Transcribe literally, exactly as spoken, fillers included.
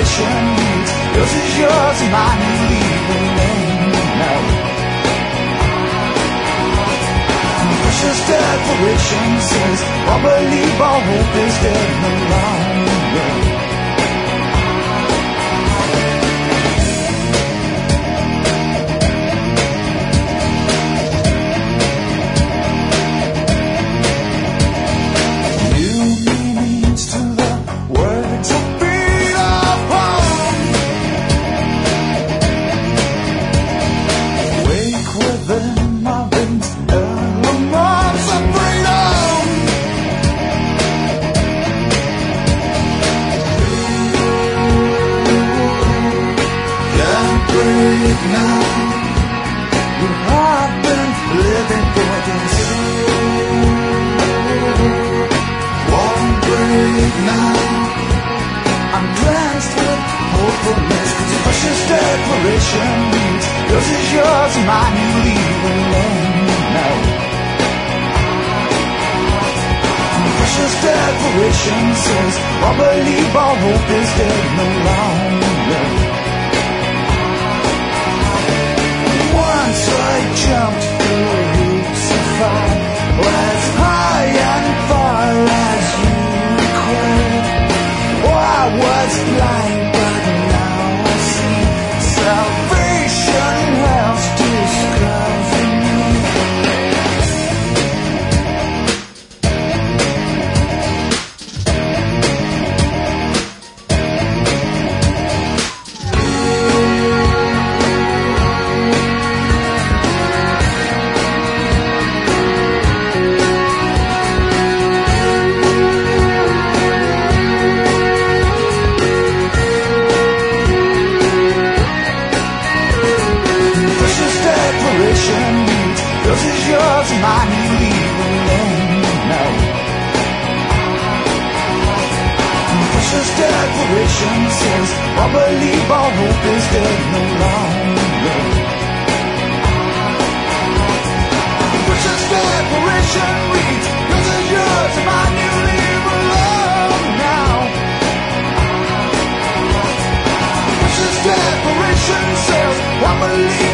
declaration reads, yours is yours and mine you leave alone now. Precious declaration says, all believe, all hope is dead in the long run. Yours is yours and mine you leave alone now. Precious declaration says, all believe, all hope is dead in the long run. Once I jumped through hoops of fire, as high and far as you required. Oh, I was blind, but now I see salvation has discovered me. Yours is yours and mine you leave alone now. Precious declaration says, all believe, all hope is dead in the long run. Precious declaration reads, yours is yours and mine you leave alone now. Precious declaration says, I believe.